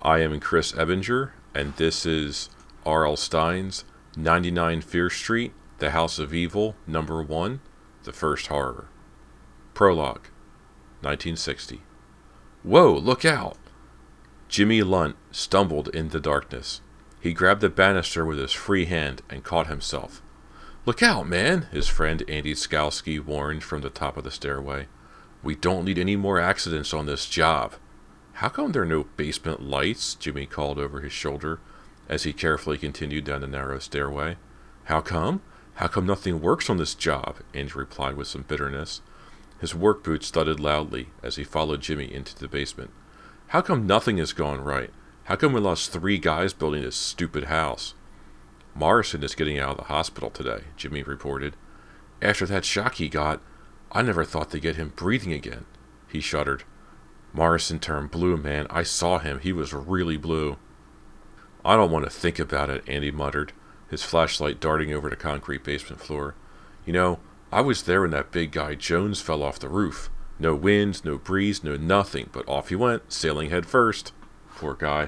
I am Chris Ebinger, and this is R.L. Stine's 99 Fear Street, The House of Evil, Number 1, The First Horror. Prologue, 1960. Whoa, look out! Jimmy Lunt stumbled in the darkness. He grabbed the banister with his free hand and caught himself. Look out, man, his friend Andy Skalski warned from the top of the stairway. We don't need any more accidents on this job. How come there are no basement lights? Jimmy called over his shoulder as he carefully continued down the narrow stairway. How come? How come nothing works on this job? Andy replied with some bitterness. His work boots thudded loudly as he followed Jimmy into the basement. How come nothing has gone right? How come we lost 3 guys building this stupid house? Morrison is getting out of the hospital today, Jimmy reported. After that shock he got, I never thought they'd get him breathing again. He shuddered. Morrison turned blue, man. I saw him. He was really blue. I don't want to think about it, Andy muttered, his flashlight darting over the concrete basement floor. You know, I was there when that big guy Jones fell off the roof. No wind, no breeze, no nothing, but off he went, sailing head first. Poor guy.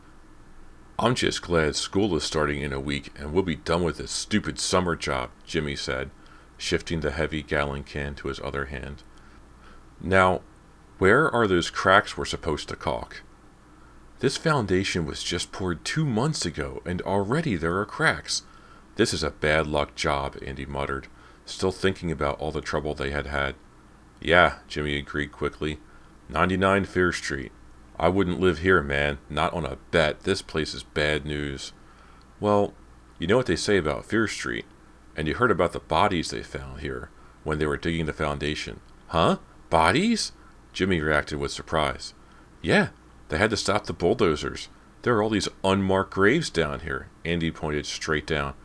I'm just glad school is starting in a week and we'll be done with this stupid summer job, Jimmy said, shifting the heavy gallon can to his other hand. Now, where are those cracks we're supposed to caulk? This foundation was just poured 2 months ago, and already there are cracks. This is a bad luck job, Andy muttered, still thinking about all the trouble they had had. Yeah, Jimmy agreed quickly. 99 Fear Street. I wouldn't live here, man. Not on a bet. This place is bad news. Well, you know what they say about Fear Street, and you heard about the bodies they found here when they were digging the foundation. Huh? Bodies? Jimmy reacted with surprise. Yeah, they had to stop the bulldozers. There are all these unmarked graves down here. Andy pointed straight down.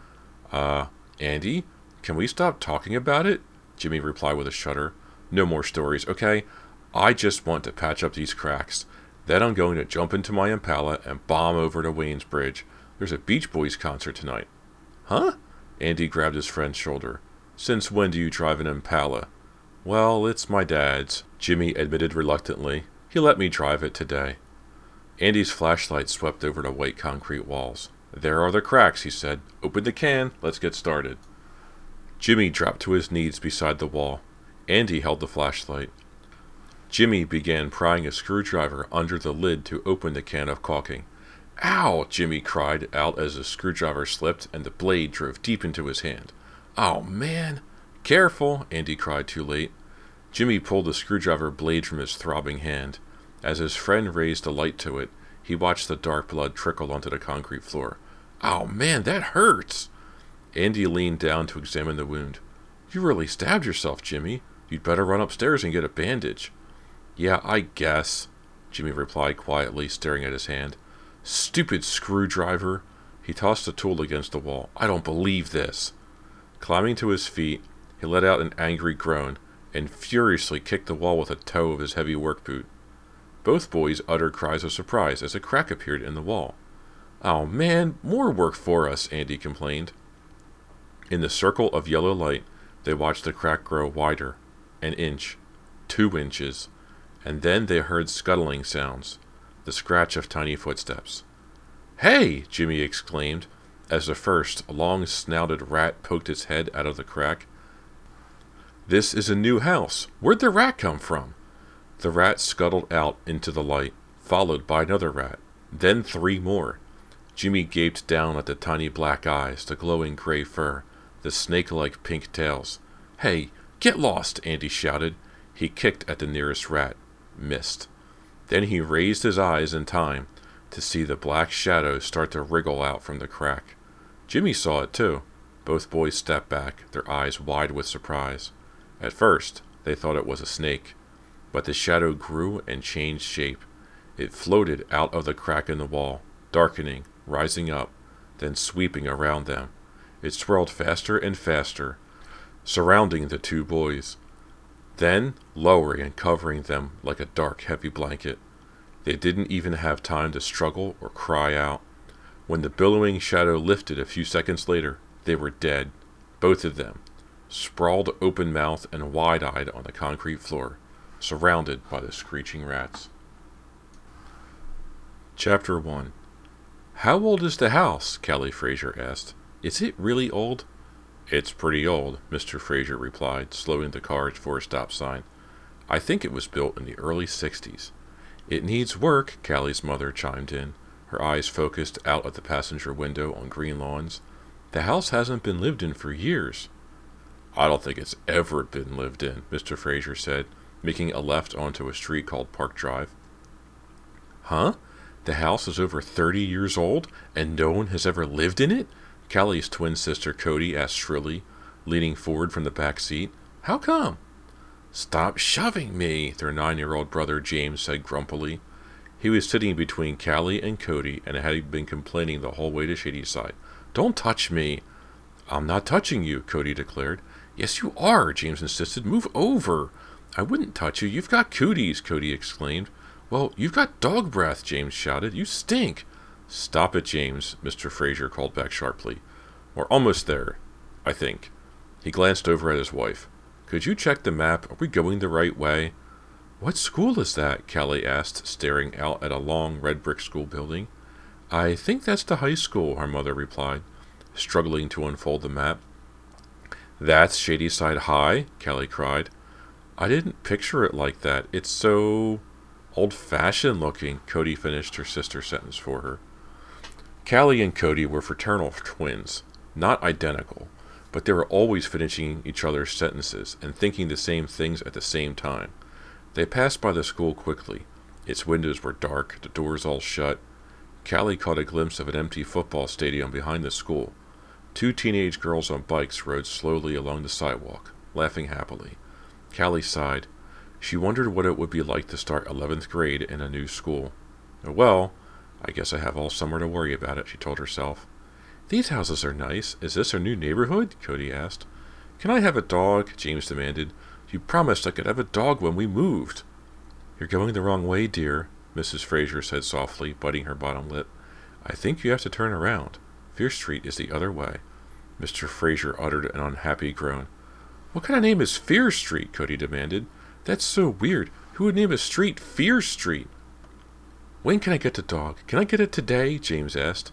Andy? Can we stop talking about it? Jimmy replied with a shudder. No more stories, okay? I just want to patch up these cracks. Then I'm going to jump into my Impala and bomb over to Wayne's Bridge. There's a Beach Boys concert tonight. Huh? Andy grabbed his friend's shoulder. Since when do you drive an Impala? Well, it's my dad's, Jimmy admitted reluctantly. He let me drive it today. Andy's flashlight swept over the white concrete walls. There are the cracks, he said. Open the can. Let's get started. Jimmy dropped to his knees beside the wall. Andy held the flashlight. Jimmy began prying a screwdriver under the lid to open the can of caulking. Ow! Jimmy cried out as the screwdriver slipped and the blade drove deep into his hand. Oh, man! Careful! Andy cried too late. Jimmy pulled the screwdriver blade from his throbbing hand. As his friend raised a light to it, he watched the dark blood trickle onto the concrete floor. Oh, man, that hurts! Andy leaned down to examine the wound. You really stabbed yourself, Jimmy. You'd better run upstairs and get a bandage. Yeah, I guess, Jimmy replied quietly, staring at his hand. Stupid screwdriver. He tossed the tool against the wall. I don't believe this. Climbing to his feet, he let out an angry groan and furiously kicked the wall with a toe of his heavy work boot. Both boys uttered cries of surprise as a crack appeared in the wall. Oh man, more work for us, Andy complained. In the circle of yellow light, they watched the crack grow wider. An inch. 2 inches. And then they heard scuttling sounds, the scratch of tiny footsteps. Hey! Jimmy exclaimed, as the first long-snouted rat poked its head out of the crack. This is a new house. Where'd the rat come from? The rat scuttled out into the light, followed by another rat, then 3 more. Jimmy gaped down at the tiny black eyes, the glowing gray fur, the snake-like pink tails. Hey, get lost, Andy shouted. He kicked at the nearest rat. Missed. Then he raised his eyes in time to see the black shadows start to wriggle out from the crack. Jimmy saw it too. Both boys stepped back, their eyes wide with surprise. At first, they thought it was a snake, but the shadow grew and changed shape. It floated out of the crack in the wall, darkening, rising up, then sweeping around them. It swirled faster and faster, surrounding the 2 boys. Then, lowering and covering them like a dark, heavy blanket. They didn't even have time to struggle or cry out. When the billowing shadow lifted a few seconds later, they were dead, both of them, sprawled open-mouthed and wide-eyed on the concrete floor, surrounded by the screeching rats. Chapter 1. How old is the house? Callie Fraser asked. Is it really old? It's pretty old, Mr. Fraser replied, slowing the car for a stop sign. I think it was built in the early 60s. It needs work, Callie's mother chimed in, her eyes focused out at the passenger window on green lawns. The house hasn't been lived in for years. I don't think it's ever been lived in, Mr. Fraser said, making a left onto a street called Park Drive. Huh? The house is over 30 years old, and no one has ever lived in it? Callie's twin sister Cody asked shrilly, leaning forward from the back seat. How come? Stop shoving me, their 9-year-old brother James said grumpily. He was sitting between Callie and Cody and had been complaining the whole way to Shadyside. Don't touch me. I'm not touching you, Cody declared. Yes, you are, James insisted. Move over. I wouldn't touch you. You've got cooties, Cody exclaimed. Well, you've got dog breath, James shouted. You stink. Stop it, James, Mr. Fraser called back sharply. We're almost there, I think. He glanced over at his wife. Could you check the map? Are we going the right way? What school is that? Callie asked, staring out at a long red brick school building. I think that's the high school, her mother replied, struggling to unfold the map. That's Shadyside High? Callie cried. I didn't picture it like that. It's so old-fashioned looking, Cody finished her sister's sentence for her. Callie and Cody were fraternal twins, not identical, but they were always finishing each other's sentences and thinking the same things at the same time. They passed by the school quickly. Its windows were dark, the doors all shut. Callie caught a glimpse of an empty football stadium behind the school. 2 teenage girls on bikes rode slowly along the sidewalk, laughing happily. Callie sighed. She wondered what it would be like to start 11th grade in a new school. Well, I guess I have all summer to worry about it, she told herself. These houses are nice. Is this our new neighborhood? Cody asked. Can I have a dog? James demanded. You promised I could have a dog when we moved. You're going the wrong way, dear, Mrs. Fraser said softly, biting her bottom lip. I think you have to turn around. Fierce Street is the other way. Mr. Fraser uttered an unhappy groan. What kind of name is Fierce Street? Cody demanded. That's so weird. Who would name a street Fierce Street? When can I get the dog? Can I get it today? James asked.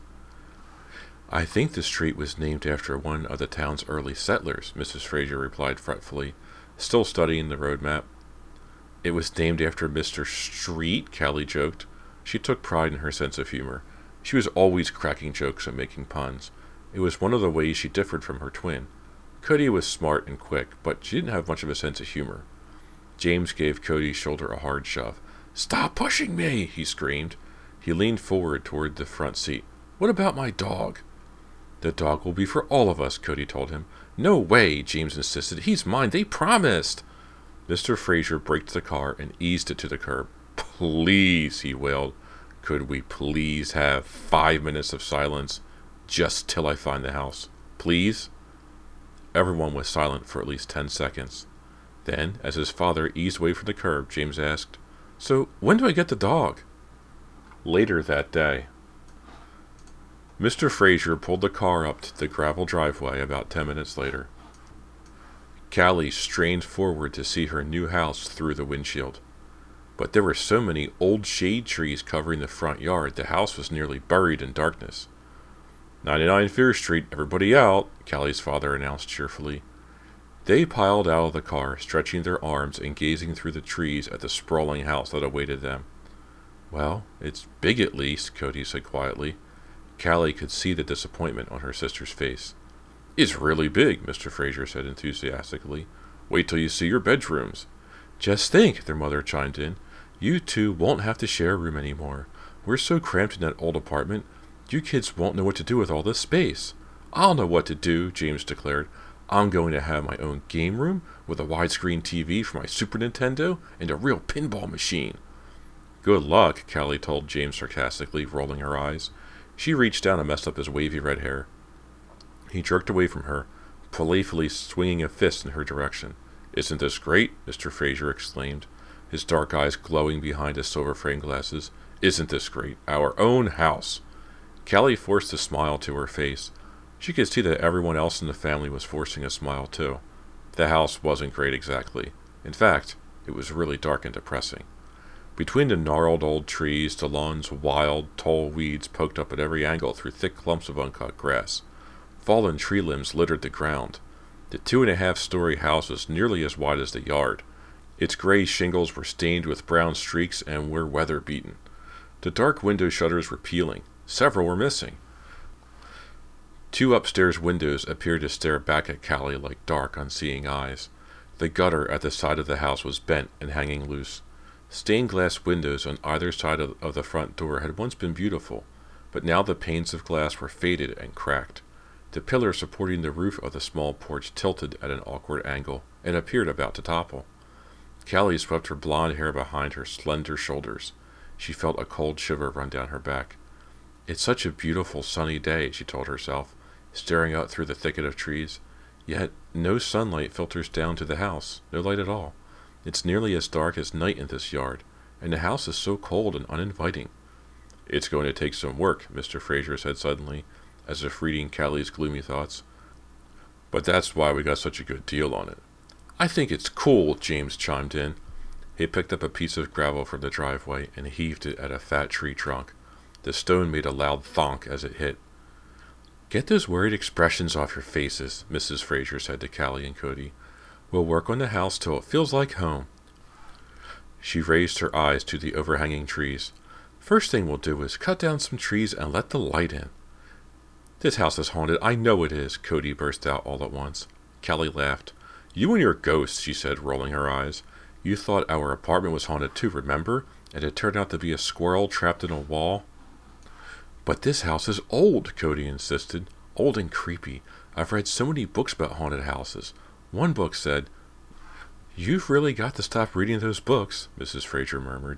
I think the street was named after one of the town's early settlers, Mrs. Fraser replied fretfully, still studying the road map. It was named after Mr. Street, Callie joked. She took pride in her sense of humor. She was always cracking jokes and making puns. It was one of the ways she differed from her twin. Cody was smart and quick, but she didn't have much of a sense of humor. James gave Cody's shoulder a hard shove. Stop pushing me, he screamed. He leaned forward toward the front seat. What about my dog? The dog will be for all of us, Cody told him. No way, James insisted. He's mine. They promised. Mr. Fraser braked the car and eased it to the curb. Please, he wailed. Could we please have 5 minutes of silence just till I find the house? Please? Everyone was silent for at least 10 seconds. Then, as his father eased away from the curb, James asked, So, when do I get the dog? Later that day. Mr. Fraser pulled the car up to the gravel driveway about 10 minutes later. Callie strained forward to see her new house through the windshield. But there were so many old shade trees covering the front yard, the house was nearly buried in darkness. 99 Fierce Street, everybody out, Callie's father announced cheerfully. They piled out of the car, stretching their arms and gazing through the trees at the sprawling house that awaited them. Well, it's big at least, Cody said quietly. Callie could see the disappointment on her sister's face. It's really big, Mr. Fraser said enthusiastically. Wait till you see your bedrooms. Just think, their mother chimed in. You two won't have to share a room anymore. We're so cramped in that old apartment. You kids won't know what to do with all this space. I'll know what to do, James declared. I'm going to have my own game room with a widescreen TV for my Super Nintendo and a real pinball machine. Good luck, Callie told James sarcastically, rolling her eyes. She reached down and messed up his wavy red hair. He jerked away from her, playfully swinging a fist in her direction. Isn't this great? Mr. Fraser exclaimed, his dark eyes glowing behind his silver-framed glasses. Isn't this great? Our own house. Callie forced a smile to her face. She could see that everyone else in the family was forcing a smile too. The house wasn't great exactly. In fact, it was really dark and depressing. Between the gnarled old trees, the lawn's wild, tall weeds poked up at every angle through thick clumps of uncut grass. Fallen tree limbs littered the ground. The 2.5-story house was nearly as wide as the yard. Its gray shingles were stained with brown streaks and were weather-beaten. The dark window shutters were peeling. Several were missing. 2 upstairs windows appeared to stare back at Callie like dark, unseeing eyes. The gutter at the side of the house was bent and hanging loose. Stained glass windows on either side of the front door had once been beautiful, but now the panes of glass were faded and cracked. The pillar supporting the roof of the small porch tilted at an awkward angle and appeared about to topple. Callie swept her blonde hair behind her slender shoulders. She felt a cold shiver run down her back. "It's such a beautiful sunny day," she told herself, staring out through the thicket of trees. Yet no sunlight filters down to the house, no light at all. It's nearly as dark as night in this yard, and the house is so cold and uninviting. "It's going to take some work," Mr. Fraser said suddenly, as if reading Callie's gloomy thoughts. "But that's why we got such a good deal on it." "I think it's cool," James chimed in. He picked up a piece of gravel from the driveway and heaved it at a fat tree trunk. The stone made a loud thonk as it hit. "Get those worried expressions off your faces," Mrs. Fraser said to Callie and Cody. "We'll work on the house till it feels like home." She raised her eyes to the overhanging trees. "First thing we'll do is cut down some trees and let the light in." "This house is haunted, I know it is," Cody burst out all at once. Callie laughed. "You and your ghosts," she said, rolling her eyes. "You thought our apartment was haunted too, remember? And it turned out to be a squirrel trapped in a wall." "But this house is old," Cody insisted. "Old and creepy. I've read so many books about haunted houses. One book said—" "You've really got to stop reading those books," Mrs. Fraser murmured.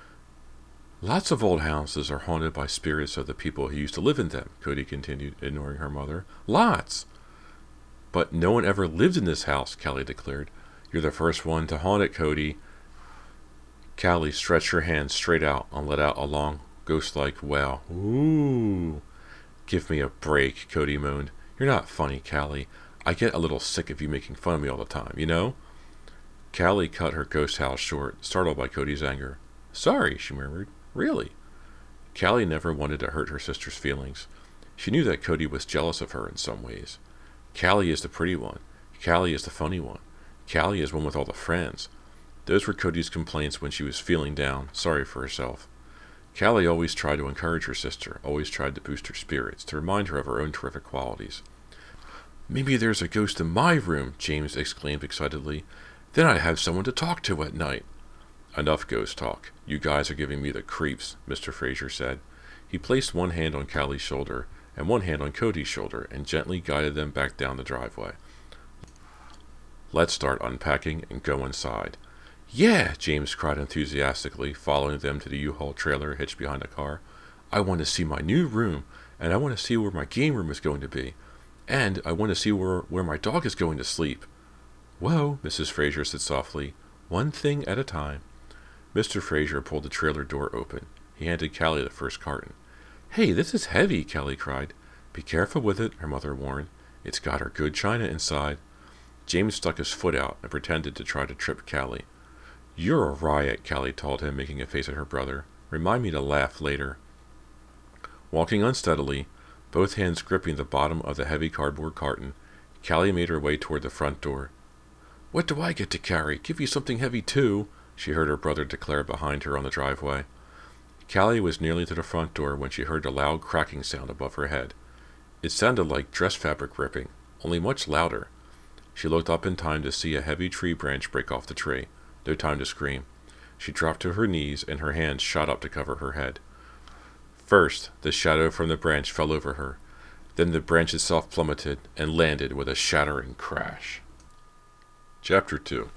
"Lots of old houses are haunted by spirits of the people who used to live in them," Cody continued, ignoring her mother. "Lots!" "But no one ever lived in this house," Callie declared. "You're the first one to haunt it, Cody." Callie stretched her hand straight out and let out a long, ghost-like wail. "Ooh." "Give me a break," Cody moaned. "You're not funny, Callie. I get a little sick of you making fun of me all the time, you know?" Callie cut her ghost howl short, startled by Cody's anger. "Sorry," she murmured. "Really?" Callie never wanted to hurt her sister's feelings. She knew that Cody was jealous of her in some ways. Callie is the pretty one. Callie is the funny one. Callie is one with all the friends. Those were Cody's complaints when she was feeling down, sorry for herself. Callie always tried to encourage her sister, always tried to boost her spirits, to remind her of her own terrific qualities. "Maybe there's a ghost in my room," James exclaimed excitedly. "Then I'd have someone to talk to at night." "Enough ghost talk. You guys are giving me the creeps," Mr. Fraser said. He placed one hand on Callie's shoulder and one hand on Cody's shoulder and gently guided them back down the driveway. "Let's start unpacking and go inside." "Yeah!" James cried enthusiastically, following them to the U-Haul trailer hitched behind a car. "I want to see my new room, and I want to see where my game room is going to be, and I want to see where my dog is going to sleep." "Whoa," Mrs. Fraser said softly. "One thing at a time." Mr. Fraser pulled the trailer door open. He handed Callie the first carton. "Hey, this is heavy," Callie cried. "Be careful with it," her mother warned. "It's got our good china inside." James stuck his foot out and pretended to try to trip Callie. "You're a riot," Callie told him, making a face at her brother. "Remind me to laugh later." Walking unsteadily, both hands gripping the bottom of the heavy cardboard carton, Callie made her way toward the front door. "What do I get to carry? Give you something heavy too," she heard her brother declare behind her on the driveway. Callie was nearly to the front door when she heard a loud cracking sound above her head. It sounded like dress fabric ripping, only much louder. She looked up in time to see a heavy tree branch break off the tree. No time to scream. She dropped to her knees and her hands shot up to cover her head. First, the shadow from the branch fell over her. Then the branch itself plummeted and landed with a shattering crash. Chapter 2.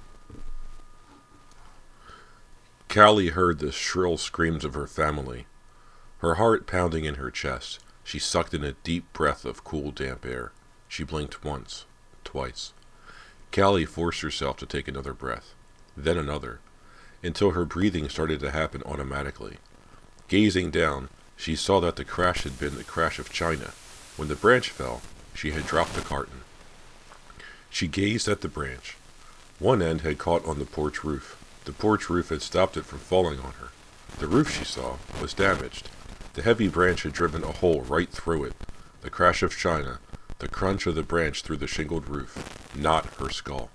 Callie heard the shrill screams of her family. Her heart pounding in her chest, she sucked in a deep breath of cool, damp air. She blinked once, twice. Callie forced herself to take another breath, then another, until her breathing started to happen automatically. Gazing down, she saw that the crash had been the crash of china. When the branch fell, she had dropped the carton. She gazed at the branch. One end had caught on the porch roof. The porch roof had stopped it from falling on her. The roof, she saw, was damaged. The heavy branch had driven a hole right through it. The crash of china, the crunch of the branch through the shingled roof. Not her skull.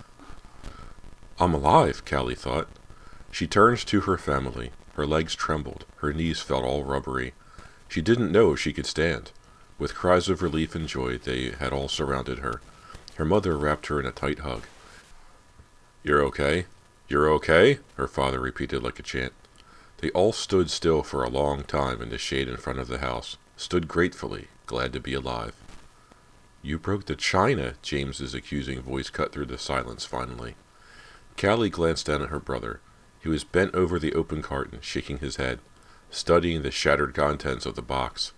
I'm alive, Callie thought. She turned to her family. Her legs trembled. Her knees felt all rubbery. She didn't know if she could stand. With cries of relief and joy, they had all surrounded her. Her mother wrapped her in a tight hug. You're okay? You're okay? Her father repeated like a chant. They all stood still for a long time in the shade in front of the house, stood gratefully, glad to be alive. You broke the china, James's accusing voice cut through the silence finally. Callie glanced down at her brother. He was bent over the open carton, shaking his head, studying the shattered contents of the box.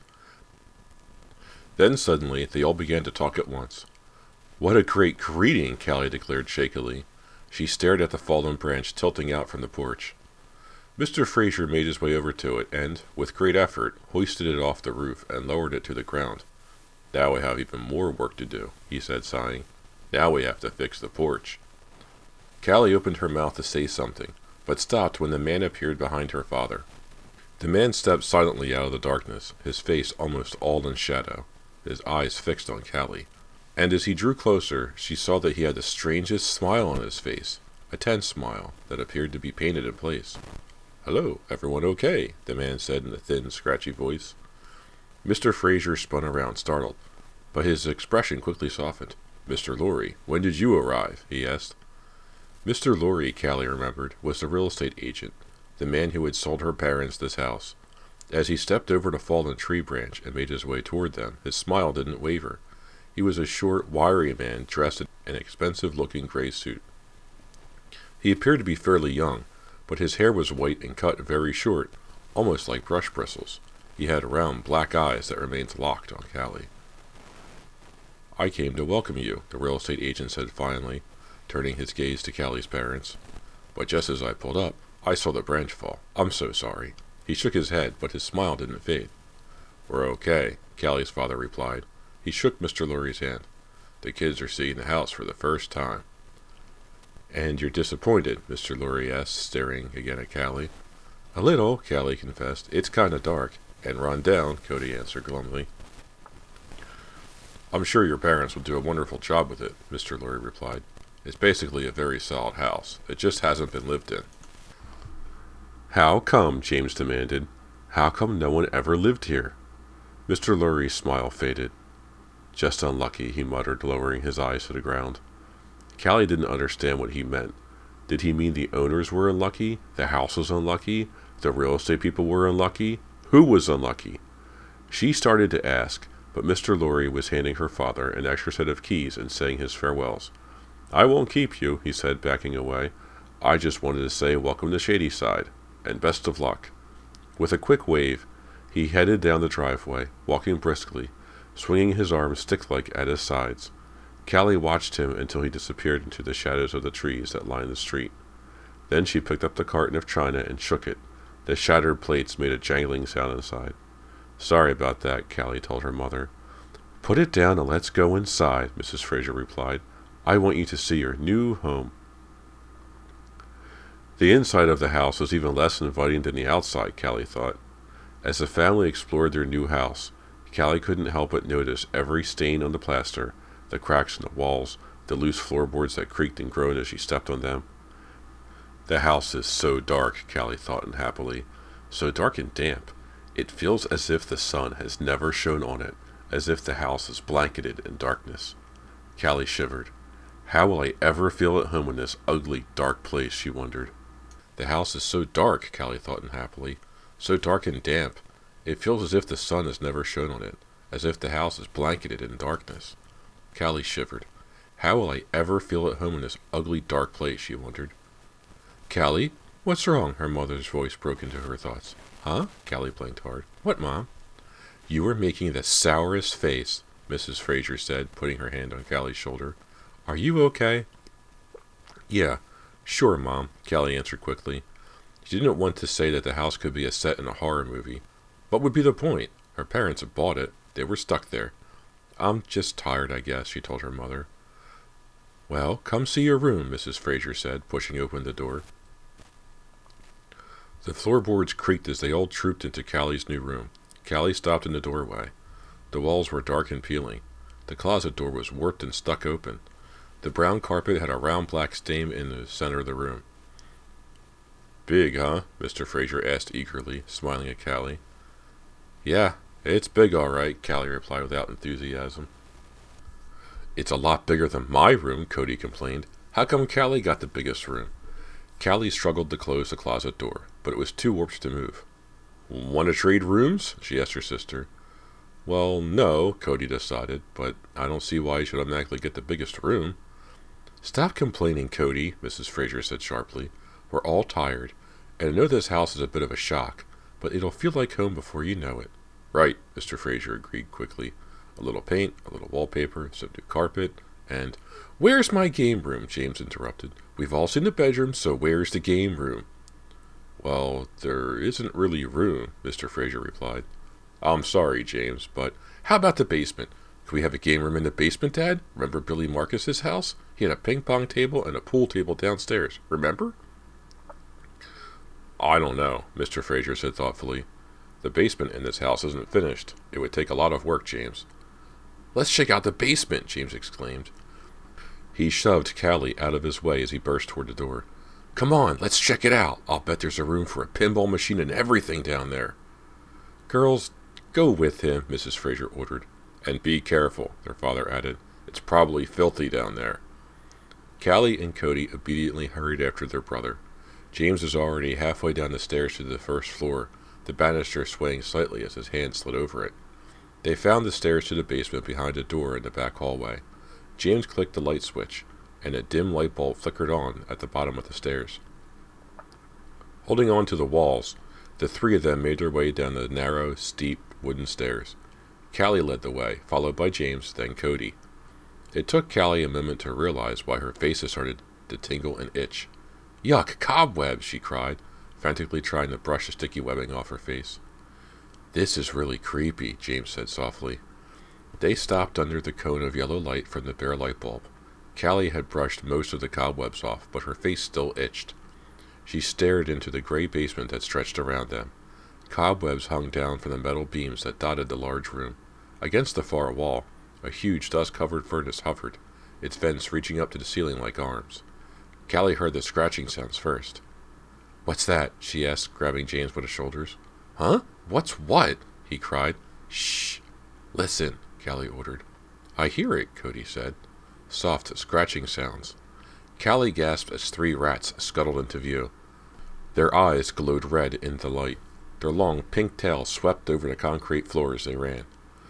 Then suddenly they all began to talk at once. What a great greeting, Callie declared shakily. She stared at the fallen branch tilting out from the porch. Mr. Fraser made his way over to it and, with great effort, hoisted it off the roof and lowered it to the ground. Now we have even more work to do, he said, sighing. Now we have to fix the porch. Callie opened her mouth to say something, but stopped when the man appeared behind her father. The man stepped silently out of the darkness, his face almost all in shadow, his eyes fixed on Callie. And as he drew closer, she saw that he had the strangest smile on his face, a tense smile that appeared to be painted in place. Hello, everyone okay? The man said in a thin, scratchy voice. Mr. Fraser spun around, startled, but his expression quickly softened. Mr. Lorry, when did you arrive? He asked. Mr. Lorry, Callie remembered, was the real estate agent, the man who had sold her parents this house. As he stepped over the fallen tree branch and made his way toward them, his smile didn't waver. He was a short, wiry man dressed in an expensive-looking gray suit. He appeared to be fairly young, but his hair was white and cut very short, almost like brush bristles. He had round, black eyes that remained locked on Callie. I came to welcome you, the real estate agent said finally, turning his gaze to Callie's parents. But just as I pulled up, I saw the branch fall. I'm so sorry. He shook his head, but his smile didn't fade. We're okay, Callie's father replied. He shook Mr. Lorry's hand. The kids are seeing the house for the first time. And you're disappointed, Mr. Lorry asked, staring again at Callie. A little, Callie confessed. It's kind of dark. And run down, Cody answered glumly. I'm sure your parents will do a wonderful job with it, Mr. Lorry replied. It's basically a very solid house. It just hasn't been lived in. How come, James demanded. How come no one ever lived here? Mr. Lorry's smile faded. Just unlucky, he muttered, lowering his eyes to the ground. Callie didn't understand what he meant. Did he mean the owners were unlucky? The house was unlucky? The real estate people were unlucky? Who was unlucky? She started to ask, but Mr. Lorry was handing her father an extra set of keys and saying his farewells. I won't keep you, he said, backing away. I just wanted to say welcome to Shadyside, and best of luck. With a quick wave, he headed down the driveway, walking briskly, swinging his arms stick-like at his sides. Callie watched him until he disappeared into the shadows of the trees that lined the street. Then she picked up the carton of china and shook it. The shattered plates made a jangling sound inside. Sorry about that, Callie told her mother. Put it down and let's go inside, Mrs. Fraser replied. I want you to see your new home. The inside of the house was even less inviting than the outside, Callie thought. As the family explored their new house, Callie couldn't help but notice every stain on the plaster, the cracks in the walls, the loose floorboards that creaked and groaned as she stepped on them. The house is so dark, Callie thought unhappily. So dark and damp. It feels as if the sun has never shone on it, as if the house is blanketed in darkness. Callie shivered. How will I ever feel at home in this ugly, dark place, she wondered. The house is so dark, Callie thought unhappily. So dark and damp. It feels as if the sun has never shone on it, as if the house is blanketed in darkness. Callie shivered. How will I ever feel at home in this ugly, dark place, she wondered. Callie, what's wrong? Her mother's voice broke into her thoughts. Huh? Callie blinked hard. What, Mom? You were making the sourest face, Mrs. Fraser said, putting her hand on Callie's shoulder. Are you okay? Yeah, sure, Mom, Callie answered quickly. She didn't want to say that the house could be a set in a horror movie. What would be the point? Her parents had bought it. They were stuck there. I'm just tired, I guess, she told her mother. Well, come see your room, Mrs. Fraser said, pushing open the door. The floorboards creaked as they all trooped into Callie's new room. Callie stopped in the doorway. The walls were dark and peeling. The closet door was warped and stuck open. The brown carpet had a round black stain in the center of the room. "Big, huh?" Mr. Fraser asked eagerly, smiling at Callie. "Yeah, it's big all right," Callie replied without enthusiasm. "It's a lot bigger than my room," Cody complained. "How come Callie got the biggest room?" Callie struggled to close the closet door, but it was too warped to move. "Want to trade rooms?" she asked her sister. "Well, no," Cody decided, "but I don't see why you should automatically get the biggest room." "Stop complaining, Cody," Mrs. Fraser said sharply. "We're all tired, and I know this house is a bit of a shock, but it'll feel like home before you know it." "Right," Mr. Fraser agreed quickly. "A little paint, a little wallpaper, some new carpet, and—" "Where's my game room?" James interrupted. "We've all seen the bedroom, so where's the game room?" "Well, there isn't really room," Mr. Fraser replied. "I'm sorry, James, but how about the basement? Can we have a game room in the basement, Dad? Remember Billy Marcus's house? He had a ping-pong table and a pool table downstairs, remember?" "I don't know," Mr. Fraser said thoughtfully. "The basement in this house isn't finished. It would take a lot of work, James." "Let's check out the basement," James exclaimed. He shoved Callie out of his way as he burst toward the door. "Come on, let's check it out. I'll bet there's a room for a pinball machine and everything down there." "Girls, go with him," Mrs. Fraser ordered. "And be careful," their father added. "It's probably filthy down there." Callie and Cody obediently hurried after their brother. James was already halfway down the stairs to the first floor, the banister swaying slightly as his hand slid over it. They found the stairs to the basement behind a door in the back hallway. James clicked the light switch, and a dim light bulb flickered on at the bottom of the stairs. Holding on to the walls, the three of them made their way down the narrow, steep, wooden stairs. Callie led the way, followed by James, then Cody. It took Callie a moment to realize why her face had started to tingle and itch. "Yuck, cobwebs!" she cried, frantically trying to brush the sticky webbing off her face. "This is really creepy," James said softly. They stopped under the cone of yellow light from the bare light bulb. Callie had brushed most of the cobwebs off, but her face still itched. She stared into the gray basement that stretched around them. Cobwebs hung down from the metal beams that dotted the large room. Against the far wall, a huge dust-covered furnace hovered, its vents reaching up to the ceiling like arms. Callie heard the scratching sounds first. "What's that?" she asked, grabbing James by the shoulders. "Huh? What's what?" he cried. "Shh! Listen," Callie ordered. "I hear it," Cody said. Soft, scratching sounds. Callie gasped as three rats scuttled into view. Their eyes glowed red in the light. Their long pink tails swept over the concrete floor as they ran.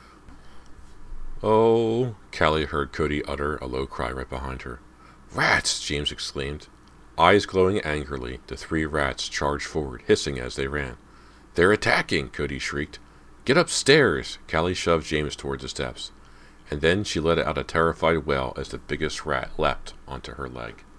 "Oh," Callie heard Cody utter a low cry right behind her. "Rats!" James exclaimed. Eyes glowing angrily, the three rats charged forward, hissing as they ran. "They're attacking!" Cody shrieked. "Get upstairs!" Callie shoved James towards the steps, and then she let out a terrified wail as the biggest rat leapt onto her leg.